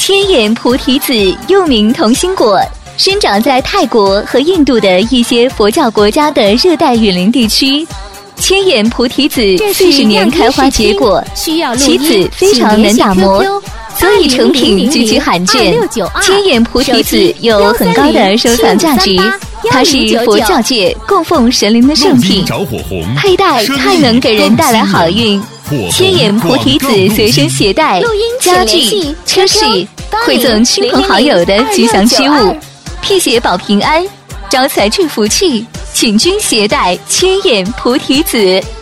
千眼菩提子又名同心果，生长在泰国和印度的一些佛教国家的热带雨林地区。千眼菩提子40年开花结果，其籽非常能打磨，所以成品极其罕见。千眼菩提子有很高的收藏价值，它是佛教界供奉神灵的圣品，佩戴太能给人带来好运。千眼菩提子随身携带，家具、车饰会赠亲朋好友的吉祥之物，辟邪保平安，招财聚福气，请均携带千眼菩提子。